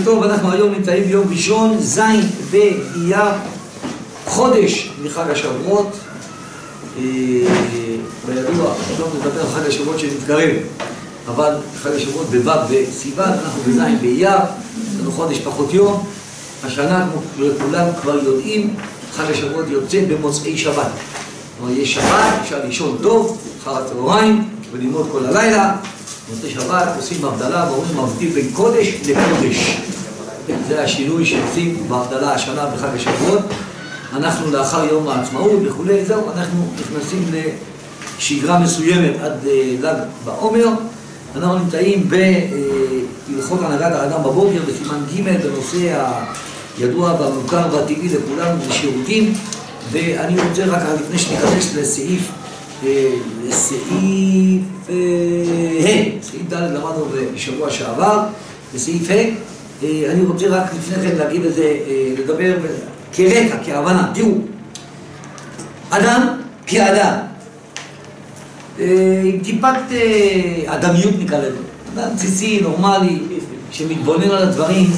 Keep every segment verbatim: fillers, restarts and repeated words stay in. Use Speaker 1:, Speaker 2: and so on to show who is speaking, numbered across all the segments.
Speaker 1: טוב, אנחנו היום נמצאים ביום ראשון, זין באייר, חודש מחג השבועות. בידוע, לא נדבר על חג השבועות שנתקרב, אבל חג השבועות בו' בסיוון, אנחנו בזין באייר, לנו חודש פחות יום. השנה, כמו כולם כבר יודעים, חג השבועות יוצא במוצאי שבת. כלומר, יש שבת, אפשר לישון טוב, אחר הצהריים, וללמוד כל הלילה. במוצאי שבת עושים הבדלה ואומרים מבדיל בין קודש לקודש. זה השינוי שעושים בהבדלה השנה בחג השבועות. אנחנו לאחר יום העצמאות וכולי, זהו, אנחנו נכנסים לשגרה מסוימת עד ל"ג בעומר. אנחנו נמצאים בהלכות הנהגת האדם בבוקר, בסימן ג' בנושא הידוע והמוכר והטבעי לכולנו, בשירותים. ואני רוצה רק לפני שניכנס לסעיף, לסעיף ה', סעיף ד' למדנו בשבוע שעבר, לסעיף ה', אני רוצה רק לפני כן להגיד את זה, לדבר כרקע, כהבנה. תראו, אדם כאדם, עם טיפת אדמיות נקרא לזה, אדם בסיסי, נורמלי, שמתבונן על הדברים,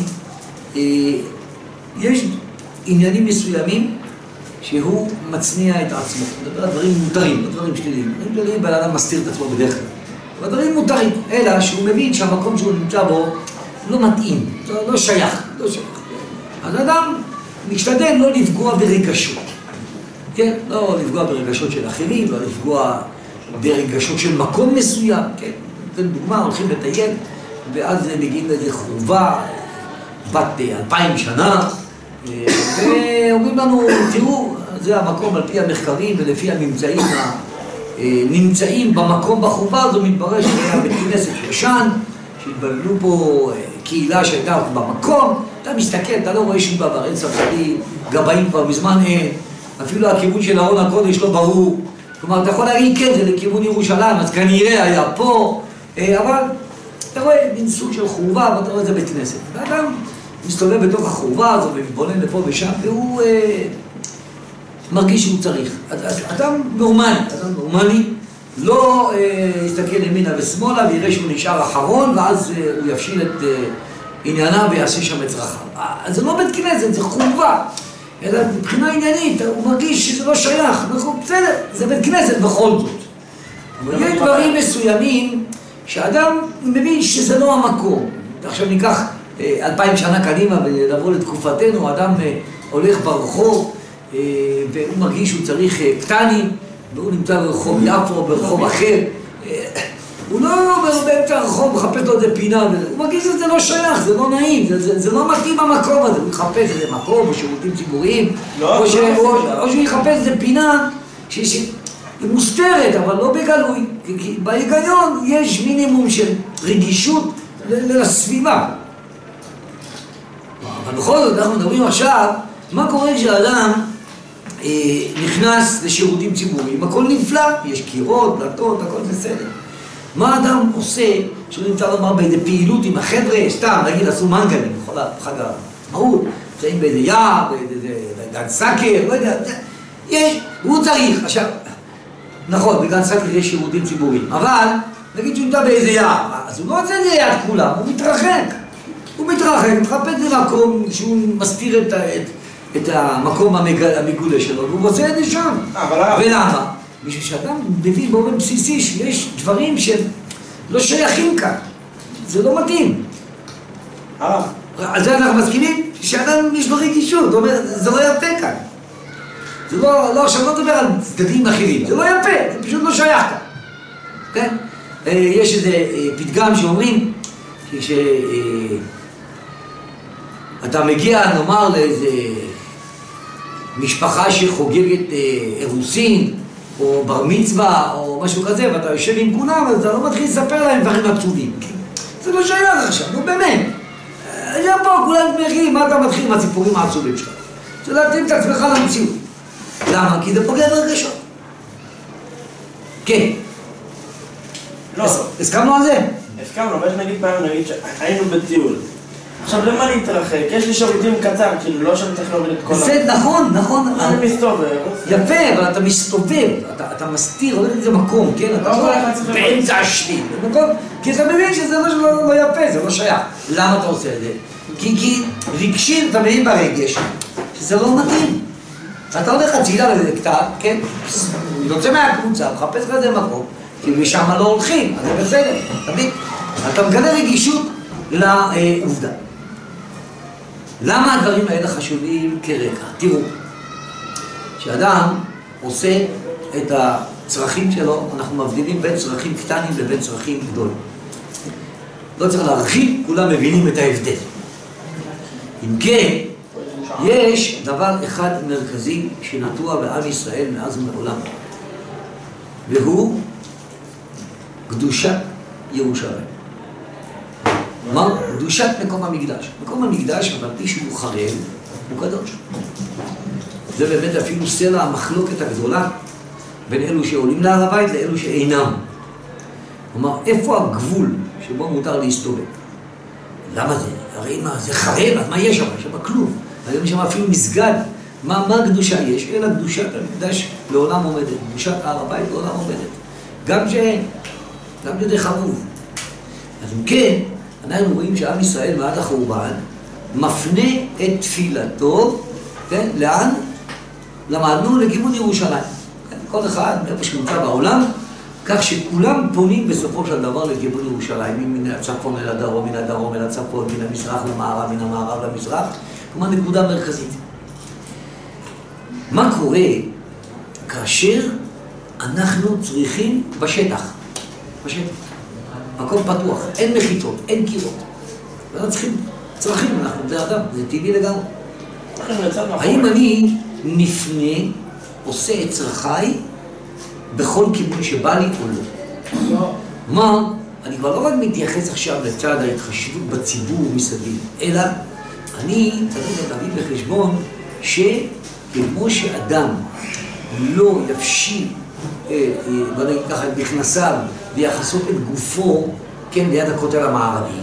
Speaker 1: יש עניינים מסוימים שהוא מצניע את עצמו. מדבר על דברים מותרים, לא דברים שליליים. דברים שליליים, בן אדם מסתיר את עצמו בדרך כלל. אבל דברים מותרים, אלא שהוא מבין שהמקום שהוא נמצא בו לא מתאים, לא שייך, לא שייך. אז אדם משתדל לא לפגוע ברגשות. כן? לא לפגוע ברגשות של אחרים, לא לפגוע ברגשות של מקום מסוים. כן? זו דוגמה, הולכים לטייל, ואז מגיעים לאיזה חורבה, בת אלפיים שנה, ואומרים לנו, תראו, זה המקום על פי המחקרים ולפי הממצאים הנמצאים במקום בחורבה הזו, מתברר שהיה בית כנסת ישן, שהתבללו פה קהילה שהייתה במקום. אתה מסתכל, אתה לא רואה שום דבר, אין ספסלים, גבאים כבר מזמן אין, אפילו הכיוון של ארון הקודש לא ברור. כלומר, אתה יכול להגיד, כן, זה לכיוון ירושלים, אז כנראה היה פה, אבל אתה רואה מין סוג של חורבה, ואתה רואה את זה בית כנסת. ואדם מסתובב בתוך החורבה הזו ומתבונן לפה ושם, והוא אה, מרגיש שהוא צריך. אז אדם נורמלי, אדם נורמלי, לא אה, יסתכל ימינה ושמאלה ויראה שהוא נשאר אחרון, ואז אה, הוא יפשיל את אה, ענייניו ויעשה שם את צרכיו. אז זה לא בית כנסת, זה חורבה. אלא מבחינה עניינית, הוא מרגיש שזה לא שייך. בסדר, זה בית כנסת בכל זאת. אבל יש דברים מסוימים שאדם מבין שזה לא המקום. עכשיו ניקח אלפיים שנה קדימה ולבוא לתקופתנו, אדם הולך ברחוב והוא מרגיש שהוא צריך קטני, והוא נמצא ברחוב יפו או ברחוב אחר. הוא לא באמצע הרחוב מחפש לו איזה פינה, הוא מרגיש שזה לא שייך, זה לא נעים, זה, זה לא מתאים במקום הזה. הוא יחפש איזה מקום או שירותים ציבוריים, לא, או, ש... לא או, או שהוא יחפש איזה פינה שהיא מוסתרת, אבל לא בגלוי, כי בהיגיון יש מינימום של רגישות לסביבה. אבל בכל זאת אנחנו מדברים עכשיו, מה קורה כשאדם אה, נכנס לשירותים ציבוריים? הכל נפלא, יש קירות, דלתות, הכל בסדר. מה אדם עושה שהוא נמצא לומר באיזה פעילות עם החבר'ה, סתם, נגיד עשו מנגלים, בכל חג המהות, נמצאים באיזה יער, באיזה גן סאקר, לא יודע, יש, הוא צריך. עכשיו, נכון, בגן סאקר יש שירותים ציבוריים, אבל נגיד שהוא נמצא באיזה יער, אז הוא לא רוצה את זה ליד כולם, הוא מתרחק. הוא מתרחק, מחפש למקום שהוא מסתיר את, את, את המקום המגולה שלו, והוא רוצה את זה שם. ולמה? בשביל שאדם מבין באופן בסיסי שיש דברים שלא שייכים כאן. זה לא מתאים. על זה אנחנו מסכימים שאדם יש לו רגישות, זאת אומרת, זה לא יפה כאן. זה לא, לא, עכשיו לא מדבר על צדדים אחרים, זה לא יפה, זה פשוט לא שייך כאן. כן? יש איזה פתגם שאומרים, ש... אתה מגיע, נאמר, לאיזה משפחה שחוגגת אירוסין, או בר מצווה, או משהו כזה, ואתה יושב עם כולם, אז אתה לא מתחיל לספר להם דברים עצובים. זה לא שייך עכשיו, נו באמת. היה פה, כולם תמכים, מה אתה מתחיל עם הסיפורים העצובים שלך? זה להתאים את עצמך למציאות. למה? כי זה פוגע ברגשות. כן.
Speaker 2: לא.
Speaker 1: הסכמנו על זה?
Speaker 2: הסכמנו, אבל נגיד פעם, נגיד שהיינו בטיול. עכשיו, למה להתרחק? יש לי שירותים קצר, כאילו, לא שאני צריך להוריד את כל ה...
Speaker 1: זה נכון, נכון.
Speaker 2: אני מסתובב.
Speaker 1: יפה, אבל אתה מסתובב, אתה מסתיר, הולך איזה מקום, כן? אתה לא באמצע השביל, כי אתה מבין שזה לא יפה, זה לא שייך. למה אתה עושה את זה? כי, כי רגשים אתה מבין ברגש, שזה לא מתאים. אתה הולך הצידה לזה כתב, כן? יוצא מהקבוצה, מחפש כזה מקום, כי משם לא הולכים, אז זה בסדר, אתה מבין? אתה מגלה רגישות לעובדה. למה הדברים האלה חשובים כרקע? תראו, כשאדם עושה את הצרכים שלו, אנחנו מבדילים בין צרכים קטנים לבין צרכים גדולים. לא צריך להרחיב, כולם מבינים את ההבדל. אם כן, יש דבר אחד מרכזי שנטוע בעם ישראל מאז ומעולם, והוא קדושת ירושלים. מה? קדושת מקום המקדש. מקום המקדש, אבל פי שהוא חרב, הוא קדוש. זה באמת אפילו סלע המחלוקת הגדולה בין אלו שעולים להר הבית לאלו שאינם. כלומר, איפה הגבול שבו מותר להסתובב? למה זה? הרי מה, זה חרב, אז מה יש שם? יש שם כלום. היום שם אפילו מסגד. מה, מה הקדושה יש? אלא קדושת המקדש לעולם עומדת. קדושת הר הבית לעולם עומדת. גם שאין, גם שזה חרוב. אז אם כן, אנחנו רואים שעם ישראל מעד החורבן מפנה את תפילתו, כן? לאן? למדנו לכיוון ירושלים. כן? כל אחד מאיפה שנמצא בעולם, כך שכולם פונים בסופו של דבר לכיוון ירושלים, מן הצפון אל הדרום, מן הדרום אל הצפון, מן המזרח למערב, מן המערב למזרח, כלומר נקודה מרכזית. מה קורה כאשר אנחנו צריכים בשטח? בשטח. מקום פתוח, אין מחיצות, אין קירות. אנחנו צריכים, צרכים, אנחנו בני אדם, זה טבעי לגמרי. האם אני נפנה, עושה את צרכיי בכל כיוון שבא לי או לא? מה? אני כבר לא רק מתייחס עכשיו לצד ההתחשבות בציבור מסביב, אלא אני צריך להביא בחשבון שכמו שאדם לא יפשיל בוא נגיד ככה, את מכנסיו ויחסות את גופו, כן, ליד הכותל המערבי,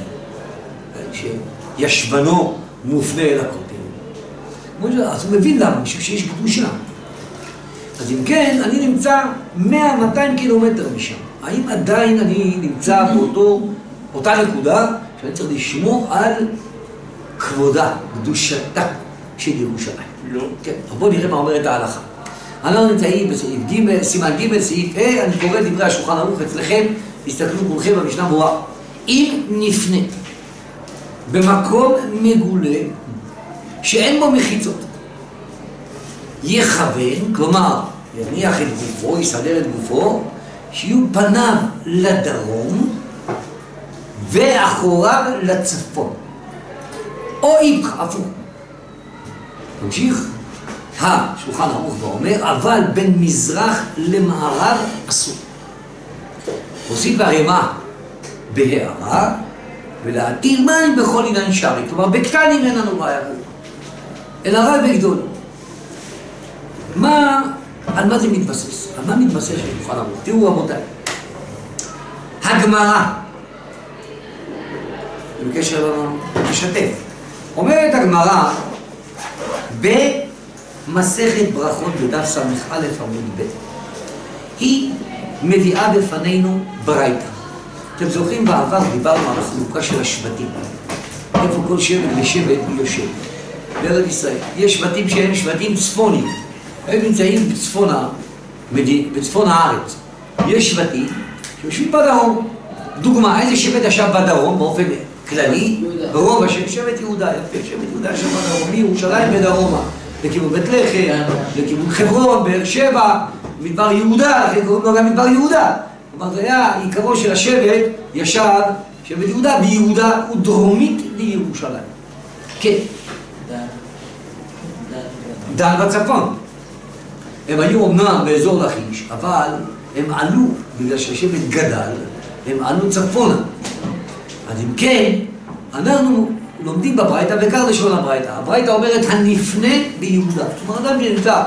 Speaker 1: שישבנו מופנה אל הכותל. אז הוא מבין למה, משום שיש קדושה. אז אם כן, אני נמצא מאה מאתיים קילומטר משם. האם עדיין אני נמצא באותו, אותה נקודה שאני צריך לשמור על כבודה, קדושתה של ירושלים?
Speaker 2: לא.
Speaker 1: כן, אז בואו נראה מה אומרת ההלכה. אנחנו נמצאים בסעיף ג', סימן ג', סעיף ה', אני קורא דברי השולחן ערוך אצלכם, תסתכלו כולכם במשנה ברורה. אם נפנה במקום מגולה שאין בו מחיצות, יכוון, כלומר, יניח את גופו, יסדר את גופו, שיהיו פניו לדרום ואחוריו לצפון. או איפך, הפוך. נמשיך. השולחן ערוך ואומר, אבל בין מזרח למערב אסור. הוסיף הרמ"א בהערה, ולהטיל מים בכל עניין שרי. כלומר, בקטנים אין לנו בעיה, אלא רק בגדול. מה, על מה זה מתבסס? על מה מתבסס השולחן ערוך? תראו רבותיי. הגמרא, בקשר לשתף, אומרת הגמרא, ב... מסכת ברכות בדף ס"א עמוד ב', היא מביאה בפנינו ברייתא. אתם זוכרים בעבר דיברנו על החלוקה של השבטים, איפה כל שבט ושבט יושב בארץ ישראל. יש שבטים שהם שבטים צפוניים, הם נמצאים בצפון, בצפון הארץ. יש שבטים שיושבים בדרום. דוגמה, איזה שבט ישב בדרום באופן כללי? ברוב השבט, שבט יהודה, שבט יהודה ישב בדרום, מירושלים ודרומה, לכיוון בית לחם, לכיוון חברון, באר שבע, מדבר יהודה, לכן קוראים לו גם מדבר יהודה. כלומר, זה היה עיקרו של השבט, ישב, שבט יהודה, ביהודה הוא דרומית לירושלים. כן. דן בצפון. הם היו אומנם באזור לכיש, אבל הם עלו, בגלל שהשבט גדל, הם עלו צפונה. אז אם כן, אנחנו לומדים בברייתא, בעיקר לשון הברייתא. הברייתא אומרת הנפנה ביהודה. זאת אומרת, אדם שנמצא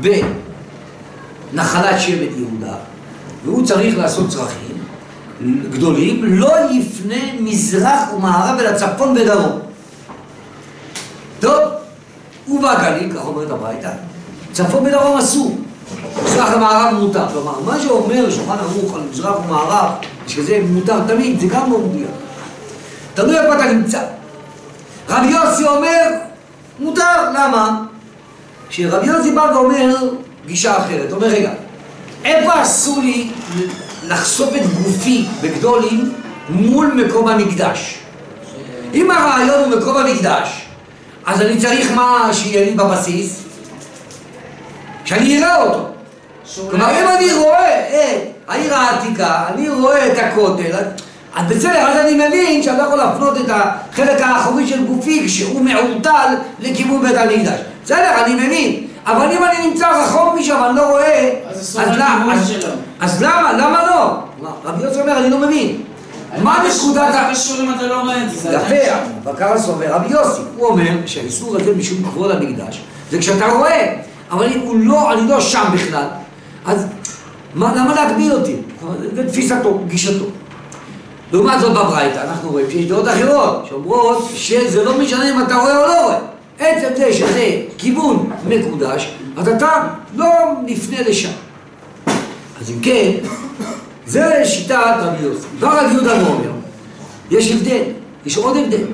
Speaker 1: בנחלת שבט יהודה, והוא צריך לעשות צרכים גדולים, לא יפנה מזרח ומערב אל הצפון ודרום. טוב, ובגליל, כך אומרת הברייתא, צפון ודרום אסור. מזרח ומערב מותר. כלומר, מה שאומר שולחן ערוך על מזרח ומערב, שזה מותר תמיד, זה גם לא מדויק. תלוי איפה אתה נמצא. רבי יוסי אומר, מותר, למה? שרבי יוסי בא ואומר גישה אחרת, אומר רגע, איפה אסור לי לחשוף את גופי בגדולים מול מקום המקדש? אם הרעיון הוא מקום המקדש, אז אני צריך מה שיהיה לי בבסיס? שאני אראה אותו. כלומר, אם אני רואה את העיר העתיקה, אני רואה את הכותל, אז בסדר, אז אני מבין שאני לא יכול להפנות את החלק האחורי של גופי כשהוא מעורטל לכיוון בית המקדש. בסדר, אני מבין. אבל אם אני נמצא רחוק משם, אני לא רואה, אז למה? למה לא? רבי יוסי אומר, אני לא מבין. מה נקודת ה...
Speaker 3: זה קשור אם אתה לא רואה את זה?
Speaker 1: יפה, בקרס אומר, רבי יוסי, הוא אומר שהאיסור הזה משום כבוד המקדש, זה כשאתה רואה, אבל אם הוא לא, אני לא שם בכלל, אז למה להגביל אותי? זה תפיסתו, גישתו. לעומת זאת בברייתא, אנחנו רואים שיש דעות אחרות, שאומרות שזה לא משנה אם אתה רואה או לא רואה. עצם זה שזה כיוון מקודש, אז אתה לא נפנה לשם. אז אם כן, זה שיטת רבי יוסי. דבר רבי יהודה אומר, יש הבדל, יש עוד הבדל.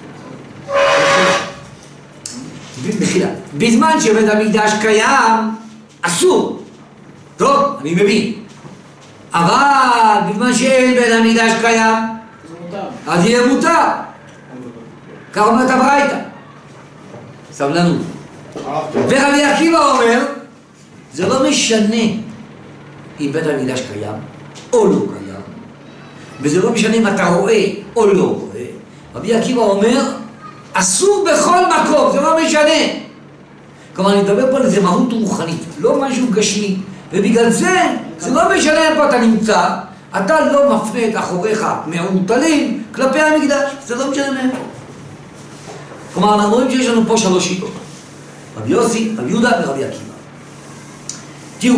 Speaker 1: מחילה, בזמן שבית המקדש קיים, אסור. טוב, אני מבין. אבל בזמן שאין בית המקדש קיים, אז יהיה מותר. כך אומרת הברייתא. סבלנות. ורבי עקיבא אומר, זה לא משנה אם בית המקדש קיים או לא קיים, וזה לא משנה אם אתה רואה או לא רואה. רבי עקיבא אומר, אסור בכל מקום, זה לא משנה. כלומר, אני מדבר פה על איזה מהות רוחנית, לא משהו גשמי, ובגלל זה, זה לא משנה איפה אתה נמצא, אתה לא מפנה את אחוריך מעורטלים כלפי המקדש, זה לא משנה מאיפה. כלומר, אנחנו רואים שיש לנו פה שלוש שיטות, רבי יוסי, רבי יהודה ורבי עקיבא. תראו,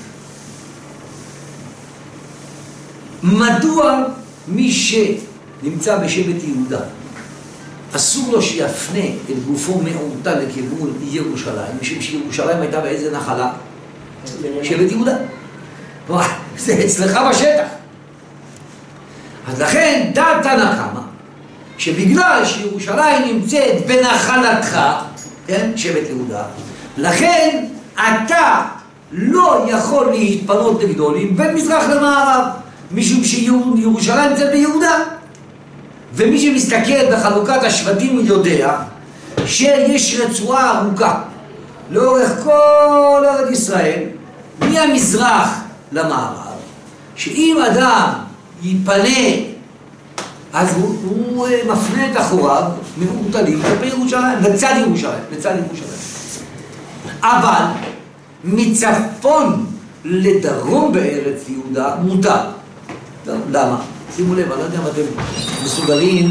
Speaker 1: מדוע מי שנמצא בשבט יהודה אסור לו שיפנה את גופו מעורטל לכיוון ירושלים, משום שירושלים הייתה באיזה נחלה? שבט יהודה. זה אצלך בשטח. אז לכן דעת תנא קמא שבגלל שירושלים נמצאת בנחלתך, כן, שבט יהודה, לכן אתה לא יכול להתפנות לגדולים בין מזרח למערב, משום שירושלים נמצאת ביהודה. ומי שמסתכל בחלוקת השבטים יודע שיש רצועה ארוכה לאורך כל ארץ ישראל, מהמזרח למערב, שאם אדם ייפנה, אז הוא, הוא מפנה את אחוריו מעורטלים כלפי ירושלים, לצד ירושלים, לצד ירושלים. אבל מצפון לדרום בארץ יהודה מותר. למה? שימו לב, אני לא יודע אם אתם מסוגלים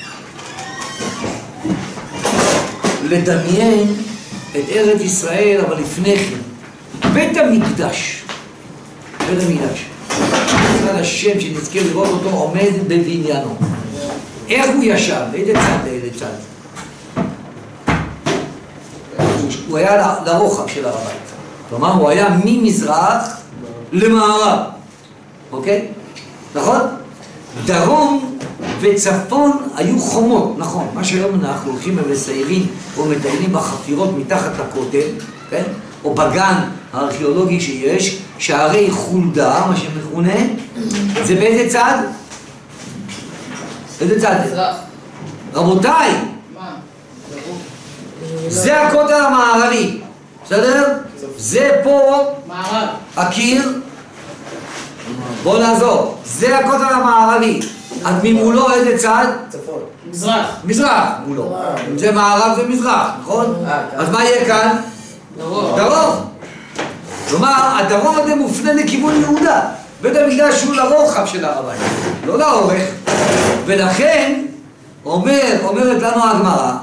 Speaker 1: לדמיין את ארץ ישראל, אבל לפני כן, בית המקדש, בית המקדש, בעזרת השם שנזכה לראות אותו עומד בבניינו. איך הוא ישב? לאיזה צד, לאיזה צד? הוא היה לרוחב של הר הבית. כלומר, הוא היה ממזרח למערב. אוקיי? נכון? דרום וצפון היו חומות, נכון, מה שהיום אנחנו הולכים ומסיירים או מטיילים בחפירות מתחת לכותל, כן? או בגן הארכיאולוגי שיש, שערי חולדה, מה שמכונה, זה באיזה צד? איזה צד?
Speaker 3: מזרח.
Speaker 1: רבותיי,
Speaker 3: מה?
Speaker 1: זה הכותל המערבי, בסדר? זה פה
Speaker 3: מערב.
Speaker 1: הקיר, בוא נעזור, זה הכותל המערבי, אז ממולו איזה צד?
Speaker 2: צפון.
Speaker 3: מזרח.
Speaker 1: מזרח מולו, אם זה מערב זה מזרח, נכון? אז מה יהיה כאן?
Speaker 3: דרום.
Speaker 1: דרום. כלומר, הדרום הזה מופנה לכיוון יהודה, בית המקדש הוא לרוחב של הר הבית, לא לאורך, ולכן אומר, אומרת לנו הגמרא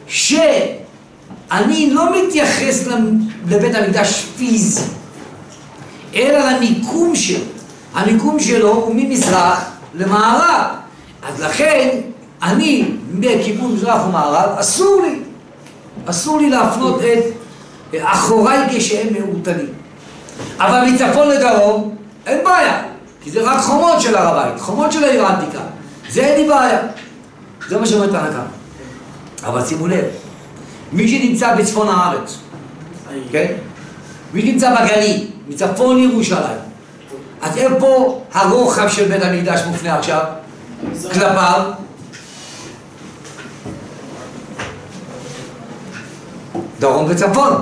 Speaker 1: שאני לא מתייחס לבית המקדש פיזי, אלא למיקום שלו. המיקום שלו הוא ממזרח למערב. אז לכן, אני בכיוון מזרח ומערב, אסור לי, אסור לי להפנות את אחוריי כשהם מעורטלים. אבל מצפון לדרום, אין בעיה, כי זה רק חומות של הר הבית, חומות של העיר העתיקה. זה אין לי בעיה. זה מה שאומרת תנא קמא. אבל שימו לב, מי שנמצא בצפון הארץ, כן? מי שנמצא בגליל, מצפון ירושלים, אז איפה הרוחב של בית המקדש מופנה עכשיו? כלפיו? דרום וצפון.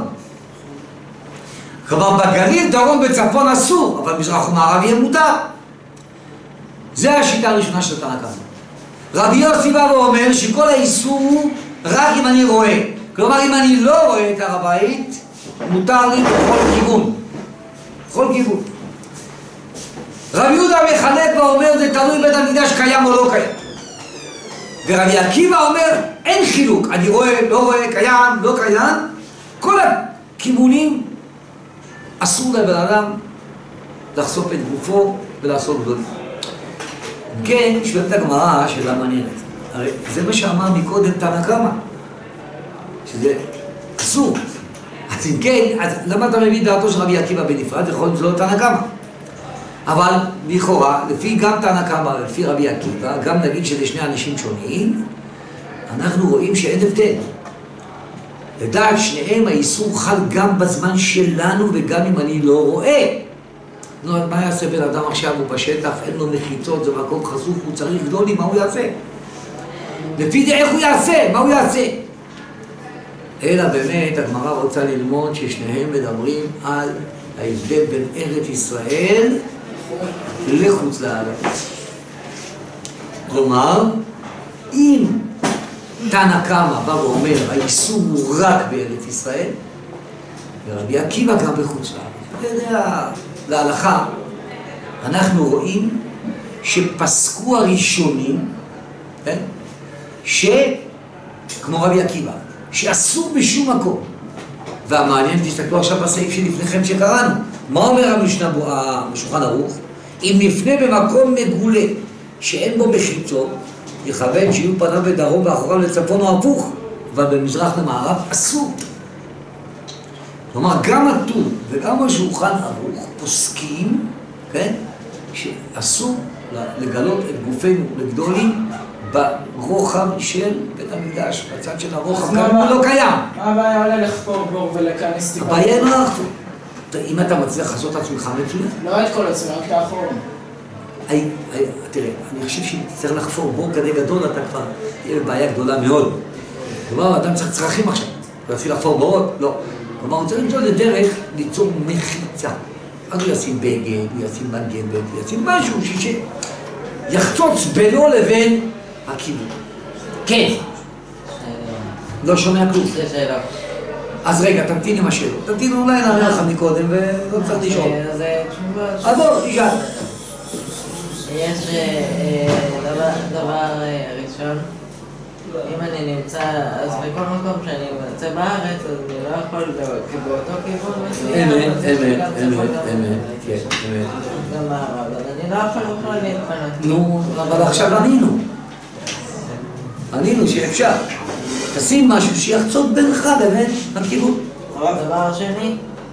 Speaker 1: כלומר בגליל דרום וצפון אסור, אבל מזרח ומערב יהיה מותר. זה השיטה הראשונה של תנא קמא. רבי יוסי בא ואומר שכל האיסור הוא רק אם אני רואה. כלומר אם אני לא רואה את הר הבית, מותר לי בכל כיוון. בכל כיוון. רבי יהודה מחלק ואומר זה תלוי בית המקדש קיים או לא קיים. ורבי עקיבא אומר אין חילוק, אני רואה, לא רואה, קיים, לא קיים. כל הכיוונים אסור לבן אדם לחשוף את גופו ולעשות גדולים. כן, שואלת הגמרא שאלה מעניינת. הרי זה מה שאמר מקודם תנא קמא, שזה אסור. אז אם כן, אז למה אתה מביא דעתו של רבי עקיבא בנפרד? יכול להיות לא תנא קמא. אבל לכאורה, לפי גם תנא קמא ולפי רבי עקיבא, גם נגיד שזה שני אנשים שונים, אנחנו רואים שאין הבדל. לדעת שניהם האיסור חל גם בזמן שלנו וגם אם אני לא רואה. נו, מה יעשה בן אדם עכשיו? הוא בשטח, אין לו מחיצות, זה מקום חשוף, הוא צריך גדולים, מה הוא יעשה? לפי זה איך הוא יעשה? מה הוא יעשה? אלא באמת הגמרא רוצה ללמוד ששניהם מדברים על ההבדל בין ארץ ישראל לחוץ לארץ. כלומר, אם תנא קמא בא ואומר האיסור הוא רק בארץ ישראל, ורבי עקיבא גם בחוץ לארץ. זה להלכה, אנחנו רואים שפסקו הראשונים, כן? שכמו רבי עקיבא, שאסור בשום מקום. והמעניין, תסתכלו עכשיו בסעיף שלפניכם שקראנו. מה אומר המשנה בשולחן ערוך? אם נפנה במקום מגולה שאין בו מחיצות, יכוון שיהיו פניו בדרום ואחוריו לצפון או הפוך, אבל במזרח למערב אסור. כלומר, גם הטור וגם השולחן ערוך פוסקים, כן, שאסור לגלות את גופנו לגדולים ברוחב של בית המקדש, בצד של הרוחב, גם הוא לא קיים.
Speaker 3: מה הבעיה עולה לחפור בור ולכנס טיפה?
Speaker 1: הבעיה אין לא לחפור. אם אתה מצליח לעשות את עצמך מצוין.
Speaker 3: לא את כל עצמך, רק לאחור.
Speaker 1: תראה, אני חושב שאם צריך לחפור בור כדי גדול, אתה כבר תהיה בעיה גדולה מאוד. כלומר, אדם צריך צרכים עכשיו. אתה רוצה לחפור בורות? לא. כלומר, הוא צריך למצוא לדרך ליצור מחיצה. אז הוא ישים בגד, הוא ישים מגבת, הוא ישים משהו שיחצוץ בינו לבין הכיוון. כן. לא שומע כלום.
Speaker 4: זה שאלה.
Speaker 1: אז רגע, תמתין עם השאלות. תמתין, אולי נענה לך מקודם ולא צריך לשאול.
Speaker 4: זה תשובה...
Speaker 1: אז בוא, תשאל.
Speaker 4: יש דבר ראשון, אם אני נמצא, אז בכל מקום שאני נמצא בארץ, אז אני לא יכול באותו כיוון מסוים.
Speaker 1: אמת, אמת, אמת, אמת, כן, אמת.
Speaker 4: גם מערב, אז אני לא יכול בכלל להתפנות.
Speaker 1: נו, אבל עכשיו ענינו. ענינו שאפשר. תשים משהו שיחצות בינך לבין הכיוון.
Speaker 4: דבר שני,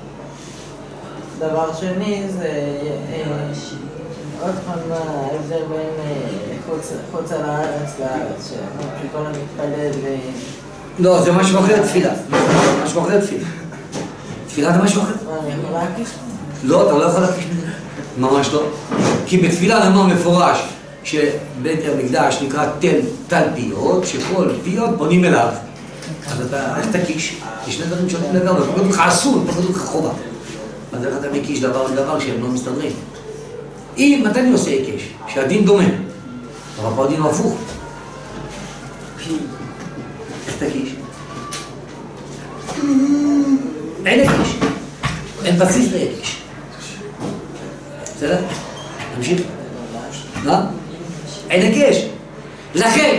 Speaker 4: דבר שני זה... עוד פעם, מה ההבדל בין חוץ על הארץ לארץ, שכל המתפלל ו...
Speaker 1: לא, זה משהו אחר תפילה. משהו אחר תפילה. תפילה זה משהו אחר.
Speaker 4: מה, אני יכול להקיש?
Speaker 1: לא, אתה לא יכול להקיש מזה. ממש לא. כי בתפילה נאמר מפורש שבית המקדש נקרא תל תלפיות, שכל פיות בונים אליו. אז אתה, איך תקיש? יש שני דברים שונים לגמרי, פחות לך אסור, פחות לך חובה. אז איך אתה מקיש דבר לדבר שהם לא מסתדרים? אם, מתי אני עושה היקש? שהדין דומה, אבל פה הדין הוא הפוך. איך תקיש? אין היקש. אין בסיס להיקש. בסדר? נמשיך. מה? אין היקש. לכן,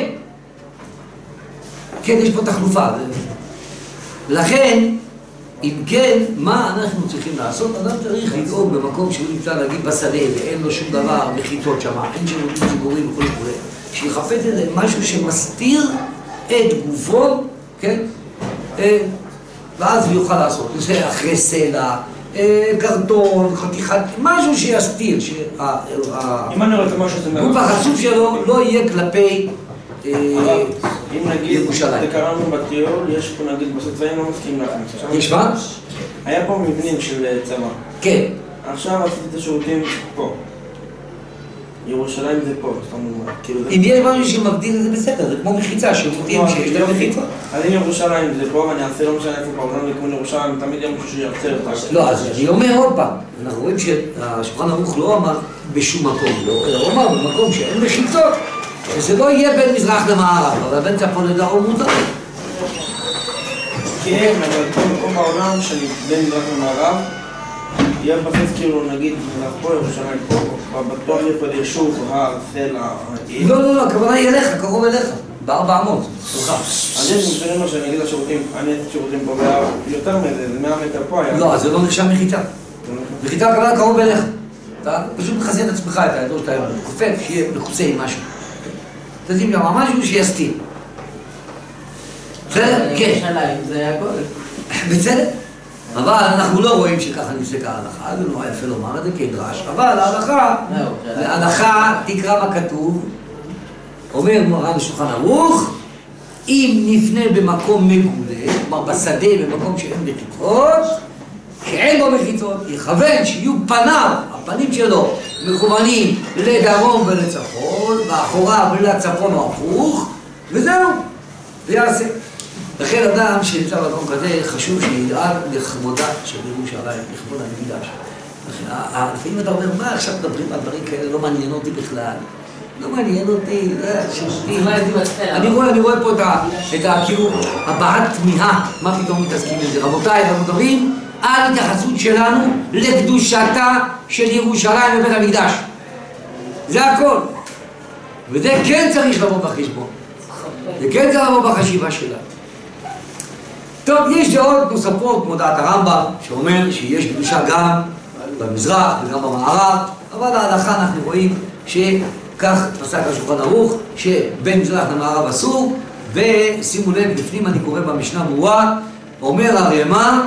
Speaker 1: כן, יש פה תחלופה. לכן, אם כן, מה אנחנו צריכים לעשות? אדם צריך לדאוג במקום שהוא נמצא להגיד בשדה ואין לו שום דבר, מחיצות שם, אין שירותים ציבוריים וכל וכו', שיחפש את זה משהו שמסתיר את גופו, כן? ואז הוא יוכל לעשות. זה אחרי סלע, קרטון, חתיכת, משהו שיסתיר,
Speaker 2: אם אני רואה את משהו זה מאוד...
Speaker 1: גוף החשוף שלו לא יהיה כלפי
Speaker 2: אם נגיד, זה קראנו בטיול, יש פה נגיד בסצאים לא מסכים לכם.
Speaker 1: יש מה?
Speaker 2: היה פה מבנים של צבא.
Speaker 1: כן.
Speaker 2: עכשיו עשיתי את השירותים פה. ירושלים זה פה,
Speaker 1: אם יש משהו שמגדיל את זה בסדר, זה כמו מחיצה, שירותים שיש להם מחיצה.
Speaker 2: אז אם ירושלים זה פה, ואני אעשה לא משנה איפה בעולם לכיוון ירושלים, תמיד יהיה מישהו שירצה אותה.
Speaker 1: לא, אז אני אומר עוד פעם, אנחנו רואים שהשולחן ערוך לא אמר בשום מקום, הוא אמר במקום שאין מחיצות, שזה לא יהיה בין מזרח למערב, אבל בין צפון לדרום מותר.
Speaker 2: כן, אבל כל מקום בעולם שאני בין מזרח למערב, יהיה בסיס כאילו נגיד מזרח פה, ירושלים פה, בטוח יהיה פה יישוב, הר, סלע,
Speaker 1: לא, לא, לא, הכוונה היא אליך, קרוב אליך, בארבע אמות, סליחה.
Speaker 2: אז יש משנה מה שאני אגיד לשירותים, אני הייתי שירותים פה יותר מזה, זה מאה מטר פה היה.
Speaker 1: לא, אז זה לא נחשב מחיצה. מחיצה הכוונה קרוב אליך. אתה פשוט מחזיר את עצמך, את האזור שאתה כופף, שיהיה מכוסה עם משהו. תשים שם משהו שיסתיר. בסדר? כן.
Speaker 4: ירושלים זה הכל.
Speaker 1: בסדר? אבל אנחנו לא רואים שככה נפסקה ההלכה, זה נורא יפה לומר את זה כדרש, אבל ההלכה, ההלכה תקרא מה כתוב, אומר מרן שולחן ערוך, אם נפנה במקום מגולה, כלומר בשדה, במקום שאין מחיצות, שאין בו מחיצות, יכוון שיהיו פניו, הפנים שלו, מכוונים לדרום ולצפון, ואחוריו לצפון או הפוך, וזהו, ויעשה. לכן אדם שנמצא במקום כזה חשוב שידאג לכבודה של ירושלים, לכבוד המקדש. לפעמים אתה אומר, מה עכשיו מדברים על דברים כאלה, לא מעניין אותי בכלל. לא מעניין אותי, אני רואה פה את כאילו הבעת תמיהה, מה פתאום מתעסקים בזה. רבותיי, אנחנו מדברים על התייחסות שלנו לקדושתה של ירושלים בבית המקדש. זה הכל. וזה כן צריך לבוא בחשבון. זה כן צריך לבוא בחשיבה שלנו. טוב, יש דעות נוספות כמו דעת הרמב"ם, שאומר שיש קדושה גם במזרח וגם במערב, אבל ההלכה אנחנו רואים שכך פסק השולחן ערוך, שבין מזרח למערב אסור, ושימו לב, בפנים אני קורא במשנה ברורה, אומר הרמ"א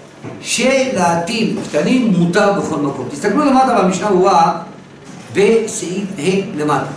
Speaker 1: שלהטיל קטנים מותר בכל מקום. תסתכלו למטה במשנה ברורה, בסעיף ה' למטה.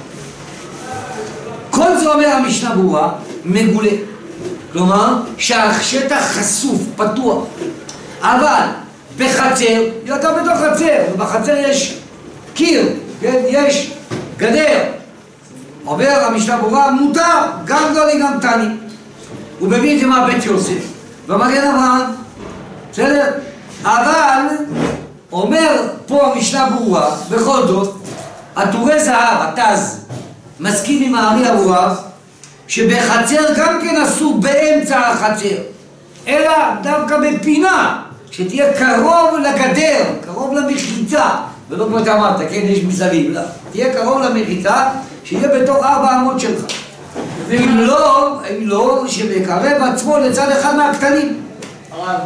Speaker 1: כל זה אומר המשנה ברורה, מגולה. כלומר, שהשטח חשוף, פתוח, אבל בחצר, אתה בתוך חצר, ובחצר יש קיר, כן? יש גדר. אומר המשנה ברורה, מותר, גם גדולי גם תני. הוא מביא את זה מהבית יוסף, במגן אברהם, בסדר? אבל, אומר פה המשנה ברורה, בכל זאת, עטורי זהב, התז, מסכים עם הארי אבורב, שבחצר גם כן אסור באמצע החצר, אלא דווקא בפינה, שתהיה קרוב לגדר, קרוב למחיצה, ולא כמו אתה אמרת, כן, יש מסביב, לא, תהיה קרוב למחיצה, שיהיה בתוך ארבע אמות שלך. ואם לא, אם לא, שמקרב עצמו לצד אחד מהקטנים.
Speaker 3: הרב,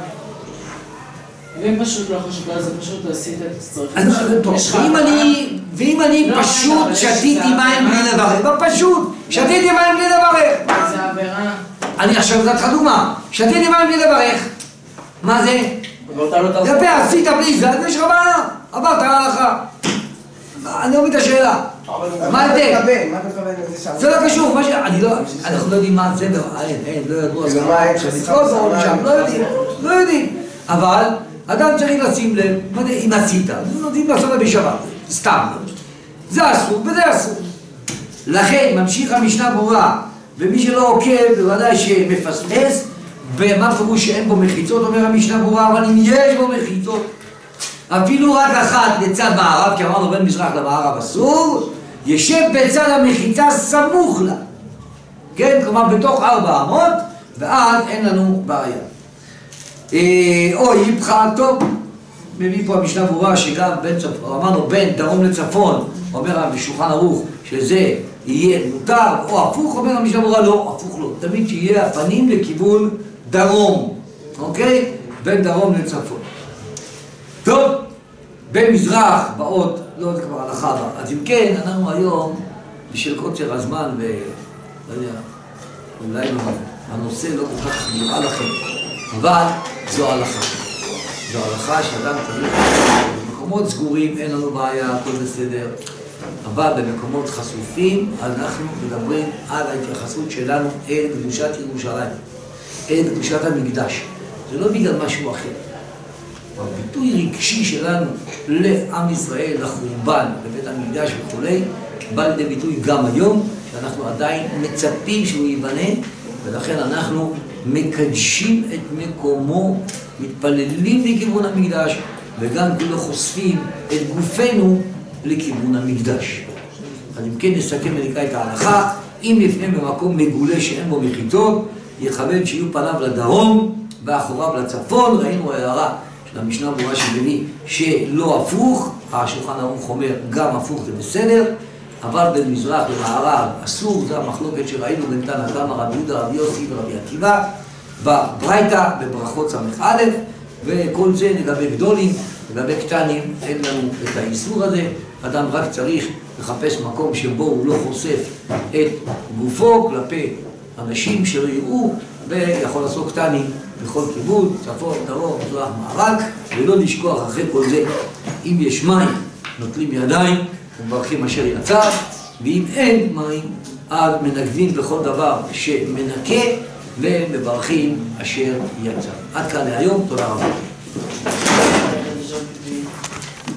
Speaker 3: ואם פשוט לא חשוב על זה, פשוט עשית את הצטרפים שלך.
Speaker 1: ואם אני פשוט שתיתי מים בלי לברך, פשוט, שתיתי מים בלי לברך.
Speaker 3: זה עבירה.
Speaker 1: אני עכשיו נתת לך דוגמה, שתיתי מים בלי לברך. מה זה? יפה, עשית בלי זה, אז יש לך בעיה, עברת להלכה. אני לא מבין את השאלה. מה זה? זה לא קשור, אנחנו לא יודעים מה זה, אין, לא ידעו על זה, לא יודעים, לא יודעים. אבל אדם צריך לשים לב, אם עשית, נותנים לעשות בשבת, סתם. זה אסור וזה אסור. לכן ממשיך המשנה ברורה, ומי שלא עוקב בוודאי שמפספס, במה פירוש שאין בו מחיצות, אומר המשנה ברורה, אבל אם יש בו מחיצות, אפילו רק אחת לצד מערב, כי אמרנו בין מזרח למערב אסור, ישב בצד המחיצה סמוך לה. כן, כלומר בתוך ארבע אמות, ואז אין לנו בעיה. או איפך, טוב, מביא פה המשנה ברורה שגם בין צפון, אמרנו בין דרום לצפון, אומר בשולחן ערוך שזה יהיה מותר, או הפוך, אומר המשנה ברורה לא, הפוך לא, תמיד שיהיה הפנים לכיוון דרום, אוקיי? בין דרום לצפון. טוב, בין מזרח, באות, לא, זה כבר הלכה הבאה. אז אם כן, אנחנו היום, בשביל קוצר הזמן, ולא יודע, אולי הנושא לא כל כך נראה לכם, אבל זו הלכה. זו הלכה שאדם צריך במקומות סגורים, אין לנו בעיה, הכל בסדר. אבל במקומות חשופים אנחנו מדברים על ההתייחסות שלנו אל קדושת ירושלים, אל קדושת המקדש. זה לא בגלל משהו אחר. הביטוי רגשי שלנו לעם ישראל, לחורבן, לבית המקדש וכו', בא לידי ביטוי גם היום, שאנחנו עדיין מצפים שהוא ייבנה, ולכן אנחנו מקדשים את מקומו, מתפללים לכיוון המקדש, וגם כאילו חושפים את גופנו לכיוון המקדש. אז אם כן נסכם ונקרא את ההלכה, אם יפנה במקום מגולה שאין בו מחיצות, יכוון שיהיו פניו לדרום ואחוריו לצפון. ראינו הערה של המשנה ברורה שמביא שלא הפוך, השולחן ערוך אומר גם הפוך זה בסדר, אבל בין מזרח למערב אסור, זה המחלוקת שראינו בין תנא קמא, רבי יהודה, רבי יוסי ורבי עקיבא בברייתא בברכות ס"א, וכל זה לגבי גדולים, לגבי קטנים אין לנו את האיסור הזה. אדם רק צריך לחפש מקום שבו הוא לא חושף את גופו כלפי אנשים שלא יראו, ויכול לעשות קטנים בכל כיוון, צפון, דרום, מזרח, מערב, ולא לשכוח אחרי כל זה, אם יש מים נוטלים ידיים ומברכים אשר יצא, ואם אין מים אז מנגבים בכל דבר שמנקה ומברכים אשר יצא. עד כאן להיום, תודה רבה.